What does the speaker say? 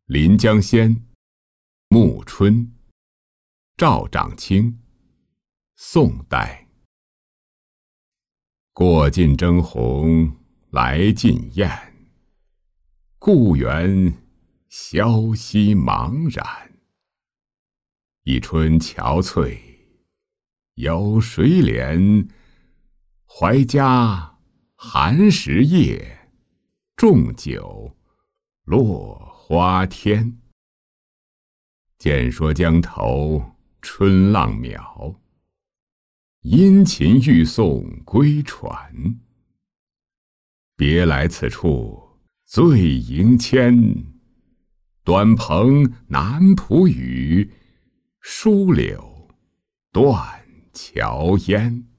临江仙，暮春，赵长卿，宋代。过尽征鸿来尽雁，故园萧息茫然。一春憔悴，有谁怜？怀家寒食夜，重酒落花天。见说江头春浪渺，殷勤欲送归船。别来此处醉盈千，短篷南浦雨，疏柳断桥烟。